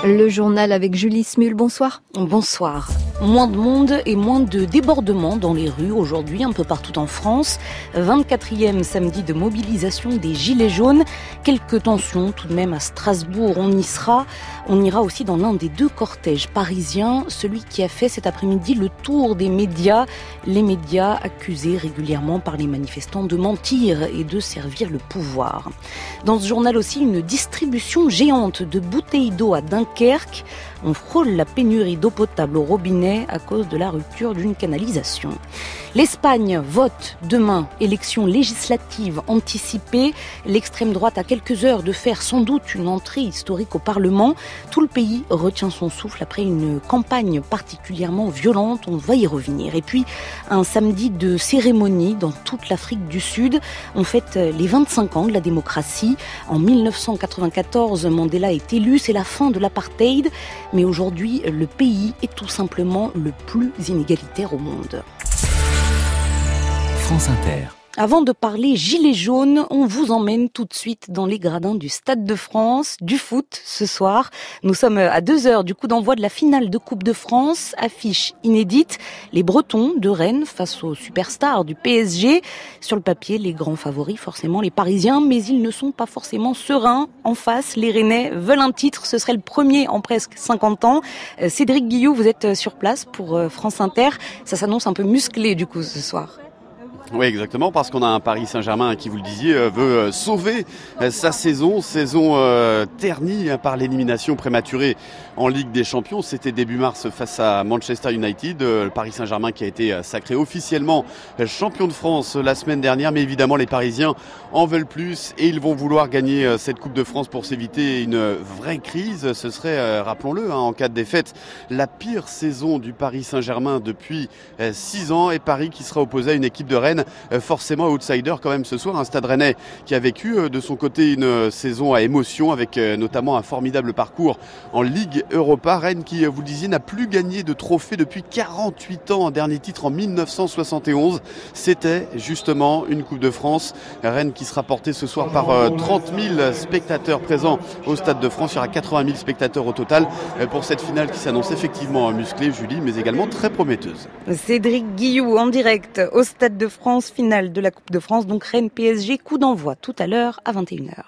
Le journal avec Julie Smul, bonsoir. Bonsoir. Moins de monde et moins de débordements dans les rues aujourd'hui, un peu partout en France. 24e samedi de mobilisation des Gilets jaunes. Quelques tensions tout de même à Strasbourg, on y sera. On ira aussi dans l'un des deux cortèges parisiens, celui qui a fait cet après-midi le tour des médias. Les médias accusés régulièrement par les manifestants de mentir et de servir le pouvoir. Dans ce journal aussi, une distribution géante de bouteilles d'eau à Dunkerque. On frôle la pénurie d'eau potable au robinet à cause de la rupture d'une canalisation. L'Espagne vote demain, élection législative anticipée. L'extrême droite a quelques heures de faire sans doute une entrée historique au Parlement. Tout le pays retient son souffle après une campagne particulièrement violente. On va y revenir. Et puis, un samedi de cérémonie dans toute l'Afrique du Sud. On fête les 25 ans de la démocratie. En 1994, Mandela est élu. C'est la fin de l'apartheid. Mais aujourd'hui, le pays est tout simplement le plus inégalitaire au monde. France Inter. Avant de parler Gilets jaunes, on vous emmène tout de suite dans les gradins du Stade de France, du foot ce soir. Nous sommes à 2 heures du coup d'envoi de la finale de Coupe de France, affiche inédite. Les Bretons de Rennes face aux superstars du PSG. Sur le papier, les grands favoris, forcément les Parisiens, mais ils ne sont pas forcément sereins. En face, les Rennais veulent un titre, ce serait le premier en presque 50 ans. Cédric Guillou, vous êtes sur place pour France Inter. Ça s'annonce un peu musclé du coup ce soir. Oui, exactement, parce qu'on a un Paris Saint-Germain qui, vous le disiez, veut sauver sa saison ternie par l'élimination prématurée en Ligue des Champions. C'était début mars face à Manchester United. Le Paris Saint-Germain qui a été sacré officiellement champion de France la semaine dernière. Mais évidemment, les Parisiens en veulent plus et ils vont vouloir gagner cette Coupe de France pour s'éviter une vraie crise. Ce serait, rappelons-le, en cas de défaite, la pire saison du Paris Saint-Germain depuis 6 ans. Et Paris qui sera opposé à une équipe de Rennes forcément outsider quand même ce soir, un Stade Rennais qui a vécu de son côté une saison à émotion avec notamment un formidable parcours en Ligue Europa. Rennes qui, vous le disiez, n'a plus gagné de trophée depuis 48 ans, un dernier titre en 1971. C'était justement une Coupe de France. Rennes qui sera portée ce soir par 30 000 spectateurs présents au Stade de France. Il y aura 80 000 spectateurs au total pour cette finale qui s'annonce effectivement musclée, Julie, mais également très prometteuse. Cédric Guillou en direct au Stade de France, finale de la Coupe de France, donc Rennes-PSG, coup d'envoi tout à l'heure à 21h.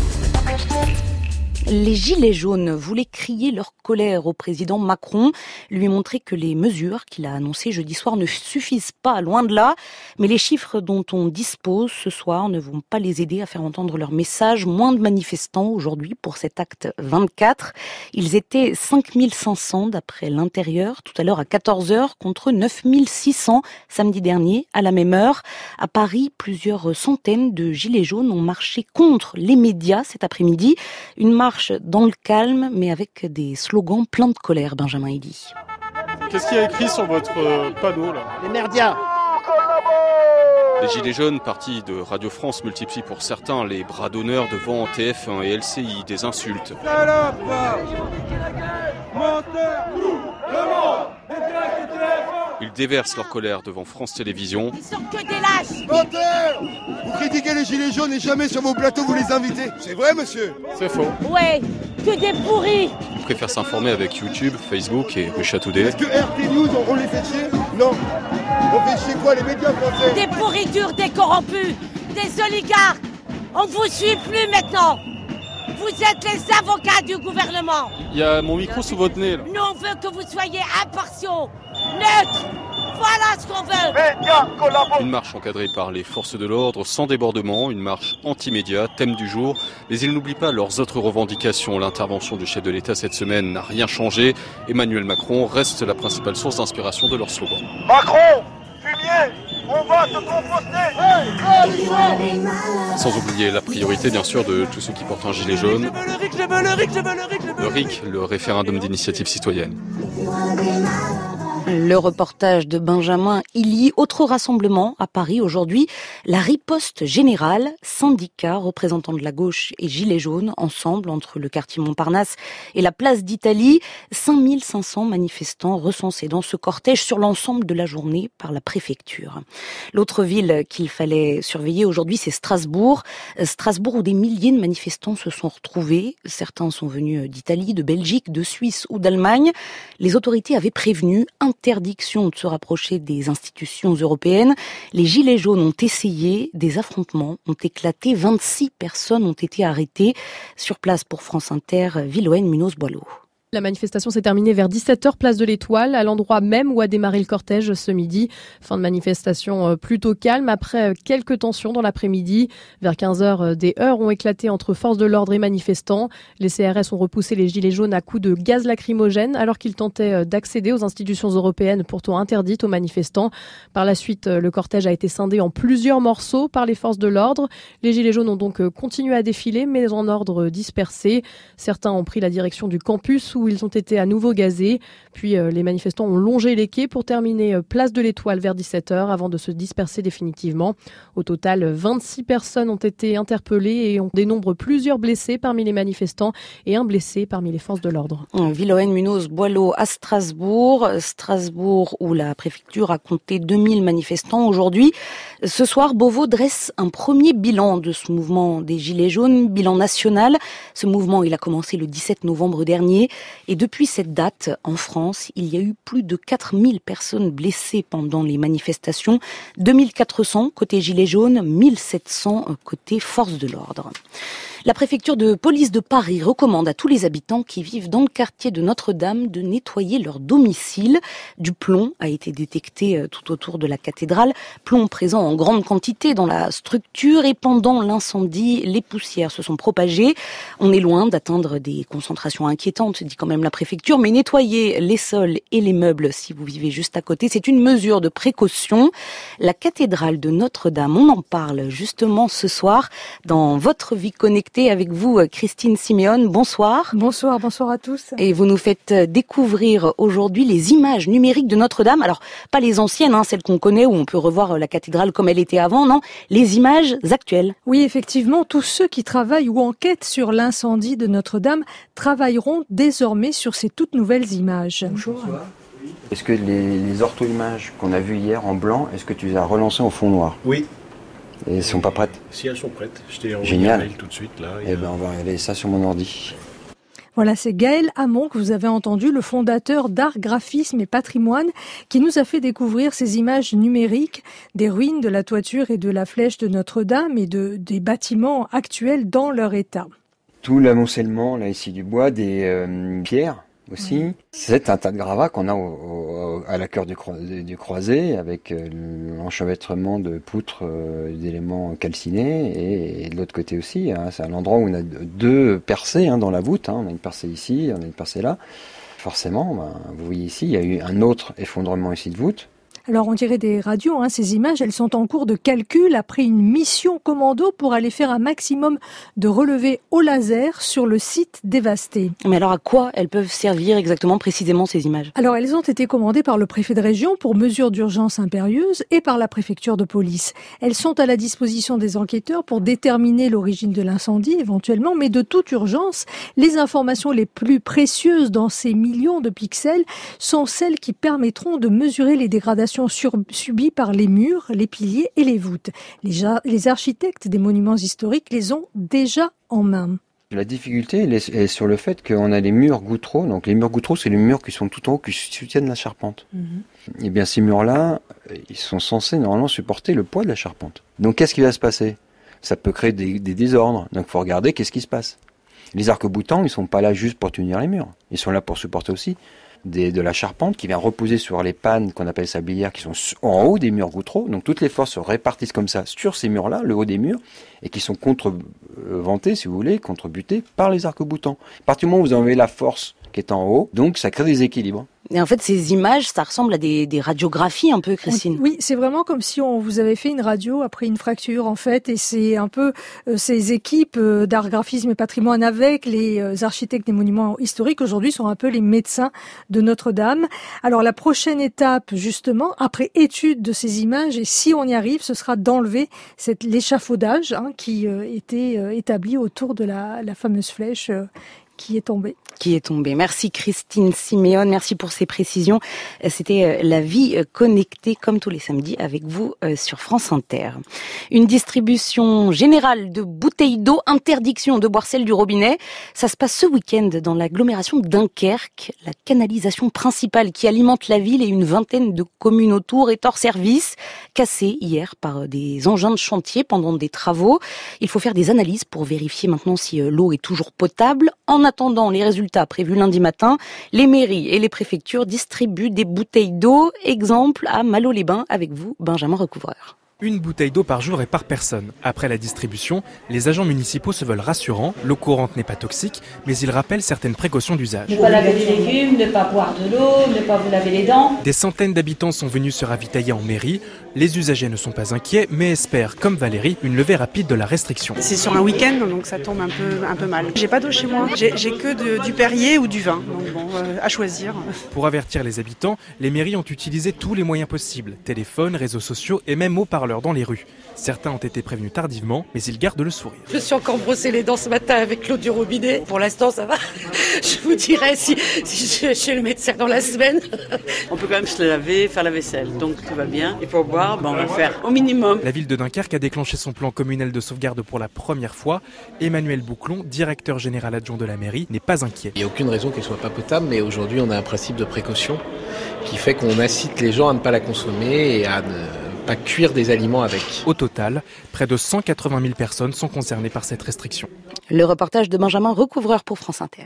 Les Gilets jaunes voulaient crier leur colère au président Macron, lui montrer que les mesures qu'il a annoncées jeudi soir ne suffisent pas, loin de là. Mais les chiffres dont on dispose ce soir ne vont pas les aider à faire entendre leur message. Moins de manifestants aujourd'hui pour cet acte 24. Ils étaient 5500 d'après l'Intérieur, tout à l'heure à 14h, contre 9600 samedi dernier à la même heure. À Paris, plusieurs centaines de Gilets jaunes ont marché contre les médias cet après-midi. Une marche dans le calme, mais avec des slogans pleins de colère, Benjamin Elie. Qu'est-ce qu'il y a écrit sur votre panneau là ? Les merdias. Les Gilets jaunes, partis de Radio France, multiplient pour certains les bras d'honneur devant TF1 et LCI, des insultes. Ils déversent leur colère devant France Télévisions. Ils sont que des lâches. Menteur ! Vous critiquez les Gilets jaunes et jamais sur vos plateaux vous les invitez. C'est vrai, monsieur ? C'est faux. Ouais, que des pourris. Ils préfèrent s'informer avec YouTube, Facebook et Russia Today. Est-ce que RT News, on les fait chier ? Non. On fait chier quoi, les médias français ? Des pourritures, des corrompus, des oligarques. On ne vous suit plus maintenant. Vous êtes les avocats du gouvernement. Il y a mon micro sous votre nez là. Nous, on veut que vous soyez impartiaux, neutres. Voilà ce qu'on veut. Une marche encadrée par les forces de l'ordre, sans débordement, une marche anti-média, thème du jour. Mais ils n'oublient pas leurs autres revendications. L'intervention du chef de l'État cette semaine n'a rien changé. Emmanuel Macron reste la principale source d'inspiration de leur slogan. Macron, fumier, on va te composter. Sans oublier la priorité, bien sûr, de tous ceux qui portent un gilet jaune. Le RIC, le référendum d'initiative citoyenne. Le reportage de Benjamin Illy. Autre rassemblement à Paris aujourd'hui, la riposte générale, syndicats, représentants de la gauche et gilets jaunes, ensemble entre le quartier Montparnasse et la place d'Italie. 5500 manifestants recensés dans ce cortège sur l'ensemble de la journée par la préfecture. L'autre ville qu'il fallait surveiller aujourd'hui, c'est Strasbourg. Strasbourg où des milliers de manifestants se sont retrouvés. Certains sont venus d'Italie, de Belgique, de Suisse ou d'Allemagne. Les autorités avaient prévenu interdiction de se rapprocher des institutions européennes. Les gilets jaunes ont essayé, des affrontements ont éclaté, 26 personnes ont été arrêtées. Sur place pour France Inter, Viloën Munoz-Boileau. La manifestation s'est terminée vers 17h, place de l'Étoile, à l'endroit même où a démarré le cortège ce midi. Fin de manifestation plutôt calme après quelques tensions dans l'après-midi. Vers 15h, des heurts ont éclaté entre forces de l'ordre et manifestants. Les CRS ont repoussé les gilets jaunes à coups de gaz lacrymogène alors qu'ils tentaient d'accéder aux institutions européennes pourtant interdites aux manifestants. Par la suite, le cortège a été scindé en plusieurs morceaux par les forces de l'ordre. Les gilets jaunes ont donc continué à défiler mais en ordre dispersé. Certains ont pris la direction du campus où ils ont été à nouveau gazés. Puis les manifestants ont longé les quais pour terminer place de l'Étoile vers 17h avant de se disperser définitivement. Au total, 26 personnes ont été interpellées et on dénombre plusieurs blessés parmi les manifestants et un blessé parmi les forces de l'ordre. Viloën Munoz-Boileau à Strasbourg. Strasbourg où la préfecture a compté 2000 manifestants aujourd'hui. Ce soir, Beauvau dresse un premier bilan de ce mouvement des Gilets jaunes, bilan national. Ce mouvement, il a commencé le 17 novembre dernier. Et depuis cette date, en France, il y a eu plus de 4000 personnes blessées pendant les manifestations. 2400 côté Gilets jaunes, 1700 côté forces de l'ordre. La préfecture de police de Paris recommande à tous les habitants qui vivent dans le quartier de Notre-Dame de nettoyer leur domicile. Du plomb a été détecté tout autour de la cathédrale, plomb présent en grande quantité dans la structure et pendant l'incendie, les poussières se sont propagées. On est loin d'atteindre des concentrations inquiétantes, dit quand même la préfecture, mais nettoyer les sols et les meubles si vous vivez juste à côté, c'est une mesure de précaution. La cathédrale de Notre-Dame, on en parle justement ce soir dans Votre Vie Connectée avec vous, Christine Siméon. Bonsoir. Bonsoir à tous. Et vous nous faites découvrir aujourd'hui les images numériques de Notre-Dame. Alors, pas les anciennes, celles qu'on connaît où on peut revoir la cathédrale comme elle était avant, non, les images actuelles. Oui, effectivement, tous ceux qui travaillent ou enquêtent sur l'incendie de Notre-Dame travailleront désormais sur ces toutes nouvelles images. Bonjour. Est-ce que les ortho-images qu'on a vues hier en blanc, est-ce que tu les as relancées en fond noir ? Oui. Et elles ne sont pas prêtes ? Si, elles sont prêtes. Je t'ai envoyé un mail tout de suite. Là, Eh bien, on va regarder ça sur mon ordi. Voilà, c'est Gaël Hamon que vous avez entendu, le fondateur d'Art, Graphisme et Patrimoine, qui nous a fait découvrir ces images numériques des ruines de la toiture et de la flèche de Notre-Dame et des bâtiments actuels dans leur état. Tout l'amoncellement, là, ici, du bois, des pierres aussi. Oui. C'est un tas de gravats qu'on a à la cœur du croisé, avec l'enchevêtrement de poutres, d'éléments calcinés, et de l'autre côté aussi. C'est un endroit où on a deux percées dans la voûte. On a une percée ici, on a une percée là. Forcément, vous voyez ici, il y a eu un autre effondrement ici de voûte. Alors on dirait des radios, ces images, elles sont en cours de calcul après une mission commando pour aller faire un maximum de relevés au laser sur le site dévasté. Mais alors à quoi elles peuvent servir exactement, précisément ces images ? Alors elles ont été commandées par le préfet de région pour mesures d'urgence impérieuses et par la préfecture de police. Elles sont à la disposition des enquêteurs pour déterminer l'origine de l'incendie éventuellement, mais de toute urgence, les informations les plus précieuses dans ces millions de pixels sont celles qui permettront de mesurer les dégradations subies par les murs, les piliers et les voûtes. Les architectes des monuments historiques les ont déjà en main. La difficulté est sur le fait qu'on a les murs gouttereaux. Donc les murs gouttereaux, c'est les murs qui sont tout en haut, qui soutiennent la charpente. Et bien ces murs-là, ils sont censés normalement supporter le poids de la charpente. Donc qu'est-ce qui va se passer ? Ça peut créer des désordres. Donc il faut regarder qu'est-ce qui se passe. Les arcs-boutants, ils sont pas là juste pour tenir les murs. Ils sont là pour supporter aussi de la charpente qui vient reposer sur les pannes qu'on appelle sablières qui sont en haut des murs gouttereaux. Donc toutes les forces se répartissent comme ça sur ces murs-là, le haut des murs, et qui sont contreventées, si vous voulez, contrebutées par les arcs-boutants. À partir du moment où vous avez la force qui est en haut. Donc ça crée des équilibres. Et en fait, ces images, ça ressemble à des radiographies un peu, Christine. Oui, c'est vraiment comme si on vous avait fait une radio après une fracture, en fait. Et c'est un peu ces équipes d'art graphisme et patrimoine avec les architectes des monuments historiques, aujourd'hui, sont un peu les médecins de Notre-Dame. Alors, la prochaine étape, justement, après étude de ces images, et si on y arrive, ce sera d'enlever l'échafaudage qui était établi autour de la fameuse flèche qui est tombée. Merci Christine Siméon, merci pour ces précisions. C'était La Vie connectée, comme tous les samedis, avec vous sur France Inter. Une distribution générale de bouteilles d'eau, interdiction de boire celle du robinet. Ça se passe ce week-end dans l'agglomération de Dunkerque. La canalisation principale qui alimente la ville et une vingtaine de communes autour est hors service, cassée hier par des engins de chantier pendant des travaux. Il faut faire des analyses pour vérifier maintenant si l'eau est toujours potable. En attendant les résultats prévus lundi matin, les mairies et les préfectures distribuent des bouteilles d'eau. Exemple à Malo-les-Bains avec vous, Benjamin Recouvreur. Une bouteille d'eau par jour et par personne. Après la distribution, les agents municipaux se veulent rassurants. L'eau courante n'est pas toxique, mais ils rappellent certaines précautions d'usage. Ne pas laver les légumes, ne pas boire de l'eau, ne pas vous laver les dents. Des centaines d'habitants sont venus se ravitailler en mairie. Les usagers ne sont pas inquiets, mais espèrent, comme Valérie, une levée rapide de la restriction. C'est sur un week-end, donc ça tombe un peu mal. J'ai pas d'eau chez moi, j'ai que du Perrier ou du vin, donc bon, à choisir. Pour avertir les habitants, les mairies ont utilisé tous les moyens possibles. Téléphone, réseaux sociaux et même haut-parleurs dans les rues. Certains ont été prévenus tardivement, mais ils gardent le sourire. Je suis encore brossé les dents ce matin avec l'eau du robinet. Pour l'instant, ça va. Je vous dirai si je suis chez le médecin dans la semaine. On peut quand même se laver, faire la vaisselle, donc tout va bien. Et pour boire, on va faire au minimum. La ville de Dunkerque a déclenché son plan communal de sauvegarde pour la première fois. Emmanuel Bouclon, directeur général adjoint de la mairie, n'est pas inquiet. Il n'y a aucune raison qu'elle ne soit pas potable, mais aujourd'hui on a un principe de précaution qui fait qu'on incite les gens à ne pas la consommer et à ne pas cuire des aliments avec. Au total, près de 180 000 personnes sont concernées par cette restriction. Le reportage de Benjamin Recouvreur pour France Inter.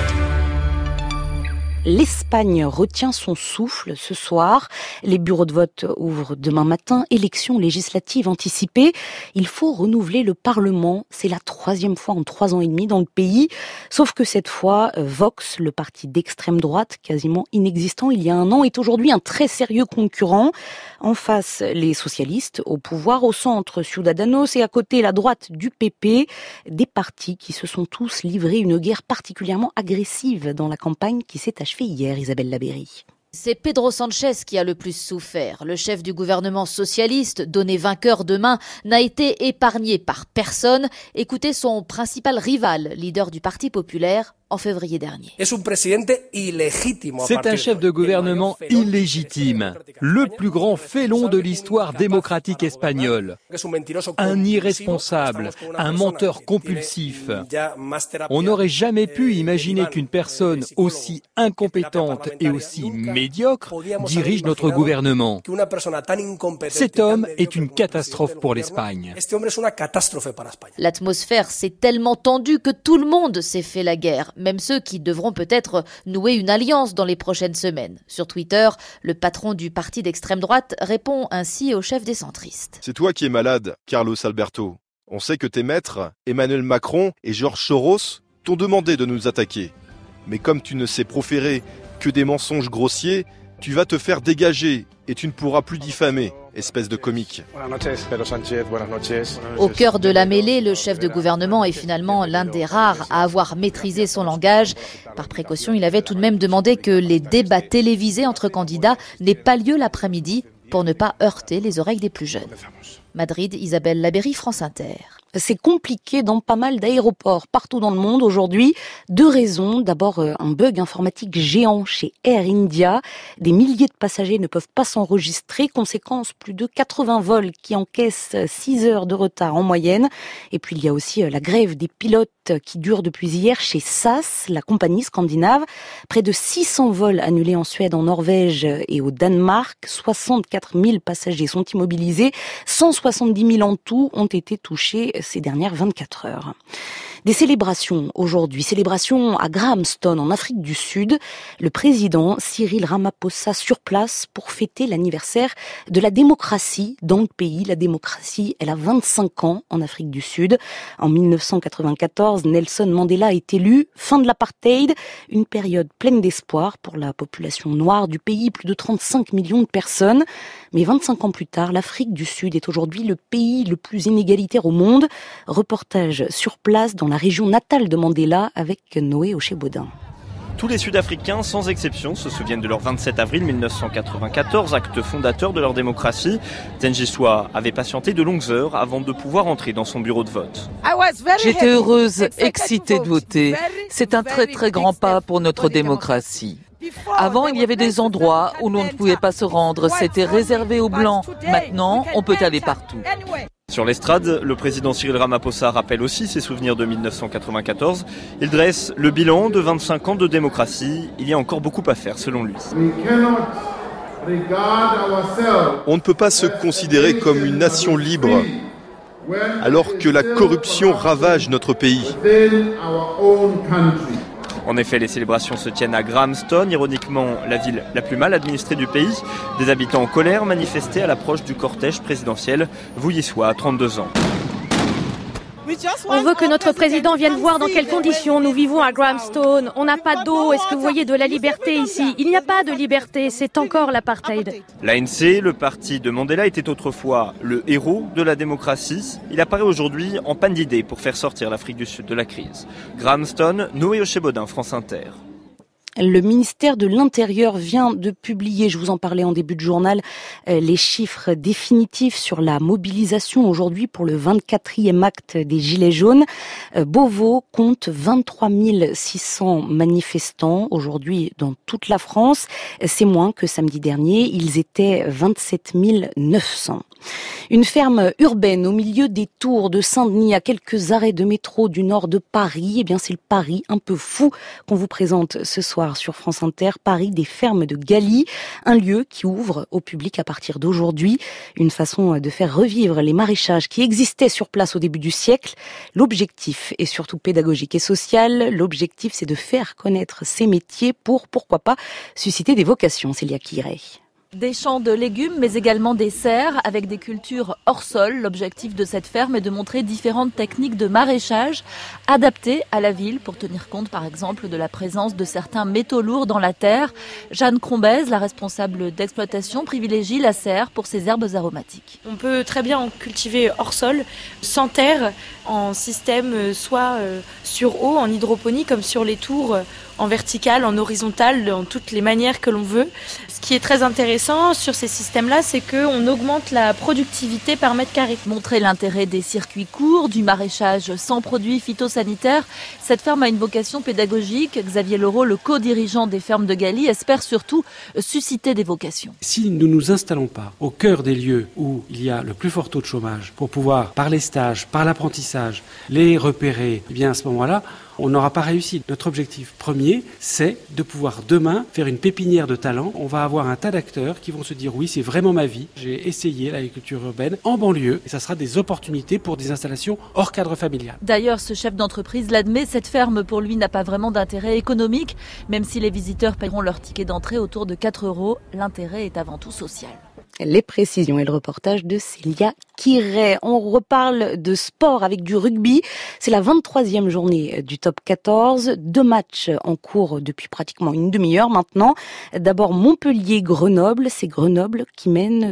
L'Espagne retient son souffle ce soir. Les bureaux de vote ouvrent demain matin. Élections législatives anticipées. Il faut renouveler le Parlement. C'est la 3e fois en 3 ans et demi dans le pays. Sauf que cette fois, Vox, le parti d'extrême droite, quasiment inexistant il y a un an, est aujourd'hui un très sérieux concurrent. En face, les socialistes au pouvoir, au centre Ciudadanos et à côté la droite du PP. Des partis qui se sont tous livrés une guerre particulièrement agressive dans la campagne qui s'est achevée hier, Isabelle Labéry. C'est Pedro Sánchez qui a le plus souffert. Le chef du gouvernement socialiste, donné vainqueur demain, n'a été épargné par personne. Écoutez son principal rival, leader du Parti populaire, en février dernier. C'est un chef de gouvernement illégitime, le plus grand félon de l'histoire démocratique espagnole, un irresponsable, un menteur compulsif. On n'aurait jamais pu imaginer qu'une personne aussi incompétente et aussi médiocre dirige notre gouvernement. Cet homme est une catastrophe pour l'Espagne. L'atmosphère s'est tellement tendue que tout le monde s'est fait la guerre. Même ceux qui devront peut-être nouer une alliance dans les prochaines semaines. Sur Twitter, le patron du parti d'extrême droite répond ainsi au chef des centristes. C'est toi qui es malade, Carlos Alberto. On sait que tes maîtres, Emmanuel Macron et George Soros, t'ont demandé de nous attaquer. Mais comme tu ne sais proférer que des mensonges grossiers, tu vas te faire dégager et tu ne pourras plus diffamer, espèce de comique. Au cœur de la mêlée, le chef de gouvernement est finalement l'un des rares à avoir maîtrisé son langage. Par précaution, il avait tout de même demandé que les débats télévisés entre candidats n'aient pas lieu l'après-midi pour ne pas heurter les oreilles des plus jeunes. Madrid, Isabelle Labéry, France Inter. C'est compliqué dans pas mal d'aéroports partout dans le monde aujourd'hui. 2 raisons. D'abord, un bug informatique géant chez Air India. Des milliers de passagers ne peuvent pas s'enregistrer. Conséquence, plus de 80 vols qui encaissent 6 heures de retard en moyenne. Et puis, il y a aussi la grève des pilotes qui dure depuis hier chez SAS, la compagnie scandinave. Près de 600 vols annulés en Suède, en Norvège et au Danemark. 64 000 passagers sont immobilisés. 170 000 en tout ont été touchés ces dernières 24 heures. Des célébrations aujourd'hui, célébrations à Grahamstown en Afrique du Sud. Le président Cyril Ramaphosa sur place pour fêter l'anniversaire de la démocratie dans le pays. La démocratie, elle a 25 ans en Afrique du Sud. En 1994, Nelson Mandela est élu. Fin de l'apartheid, une période pleine d'espoir pour la population noire du pays, plus de 35 millions de personnes. Mais 25 ans plus tard, l'Afrique du Sud est aujourd'hui le pays le plus inégalitaire au monde. Reportage sur place dans la région natale de Mandela avec Noé Ochébaudin. Tous les Sud-Africains, sans exception, se souviennent de leur 27 avril 1994, acte fondateur de leur démocratie. Tengizwa avait patienté de longues heures avant de pouvoir entrer dans son bureau de vote. J'étais heureuse, excitée de voter. C'est un très très grand pas pour notre démocratie. Avant, il y avait des endroits où l'on ne pouvait pas se rendre. C'était réservé aux Blancs. Maintenant, on peut aller partout. Sur l'estrade, le président Cyril Ramaphosa rappelle aussi ses souvenirs de 1994. Il dresse le bilan de 25 ans de démocratie. Il y a encore beaucoup à faire, selon lui. On ne peut pas se considérer comme une nation libre alors que la corruption ravage notre pays. En effet, les célébrations se tiennent à Grahamstown, ironiquement la ville la plus mal administrée du pays. Des habitants en colère manifestaient à l'approche du cortège présidentiel. Vuyiswa a 32 ans. On veut que notre président vienne voir dans quelles conditions nous vivons à Grahamstown. On n'a pas d'eau. Est-ce que vous voyez de la liberté ici? Il n'y a pas de liberté. C'est encore l'apartheid. L'ANC, le parti de Mandela, était autrefois le héros de la démocratie. Il apparaît aujourd'hui en panne d'idées pour faire sortir l'Afrique du Sud de la crise. Grahamstown, Noé Ochébaudin, France Inter. Le ministère de l'Intérieur vient de publier, je vous en parlais en début de journal, les chiffres définitifs sur la mobilisation aujourd'hui pour le 24e acte des Gilets jaunes. Beauvau compte 23 600 manifestants aujourd'hui dans toute la France. C'est moins que samedi dernier, ils étaient 27 900. Une ferme urbaine au milieu des tours de Saint-Denis, à quelques arrêts de métro du nord de Paris. Eh bien, c'est le Paris un peu fou qu'on vous présente ce soir sur France Inter. Paris des fermes de Galie, un lieu qui ouvre au public à partir d'aujourd'hui. Une façon de faire revivre les maraîchages qui existaient sur place au début du siècle. L'objectif est surtout pédagogique et social. L'objectif, c'est de faire connaître ces métiers pour, pourquoi pas, susciter des vocations. Célia Quirey. Des champs de légumes, mais également des serres avec des cultures hors sol. L'objectif de cette ferme est de montrer différentes techniques de maraîchage adaptées à la ville pour tenir compte, par exemple, de la présence de certains métaux lourds dans la terre. Jeanne Crombez, la responsable d'exploitation, privilégie la serre pour ses herbes aromatiques. On peut très bien en cultiver hors sol, sans terre, en système soit sur eau, en hydroponie, comme sur les tours, en vertical, en horizontal, dans toutes les manières que l'on veut. Ce qui est très intéressant sur ces systèmes-là, c'est qu'on augmente la productivité par mètre carré. Montrer l'intérêt des circuits courts, du maraîchage sans produits phytosanitaires, cette ferme a une vocation pédagogique. Xavier Leroux, le co-dirigeant des fermes de Galie, espère surtout susciter des vocations. Si nous ne nous installons pas au cœur des lieux où il y a le plus fort taux de chômage, pour pouvoir, par les stages, par l'apprentissage, les repérer, eh bien à ce moment-là, on n'aura pas réussi. Notre objectif premier, c'est de pouvoir demain faire une pépinière de talents. On va avoir un tas d'acteurs qui vont se dire oui, c'est vraiment ma vie. J'ai essayé l'agriculture urbaine en banlieue et ça sera des opportunités pour des installations hors cadre familial. D'ailleurs, ce chef d'entreprise l'admet, cette ferme pour lui n'a pas vraiment d'intérêt économique. Même si les visiteurs paieront leur ticket d'entrée autour de 4 €, l'intérêt est avant tout social. Les précisions et le reportage de Célia Quirey. On reparle de sport avec du rugby. C'est la 23e journée du top 14. 2 matchs en cours depuis pratiquement une demi-heure maintenant. D'abord Montpellier-Grenoble. C'est Grenoble qui mène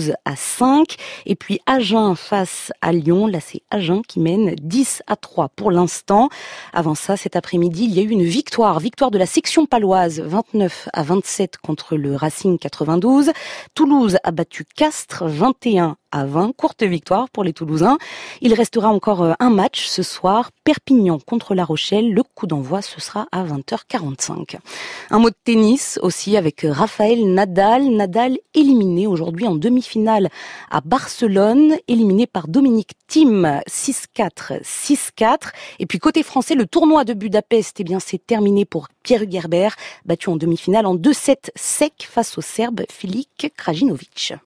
12-5. Et puis Agen face à Lyon. Là, c'est Agen qui mène 10-3 pour l'instant. Avant ça, cet après-midi, il y a eu une victoire. Victoire de la section paloise 29-27 contre le Racing 92. Toulouse a battu Castres 21-20, courte victoire pour les Toulousains. Il restera encore un match ce soir, Perpignan contre La Rochelle. Le coup d'envoi, ce sera à 20h45. Un mot de tennis aussi avec Rafael Nadal. Nadal éliminé aujourd'hui en demi-finale à Barcelone, éliminé par Dominic Thiem 6-4, 6-4. Et puis côté français, le tournoi de Budapest, eh bien c'est terminé pour Pierre Hugerbert, battu en demi-finale en 2-7 sec face au Serbe Filip Krajinovic.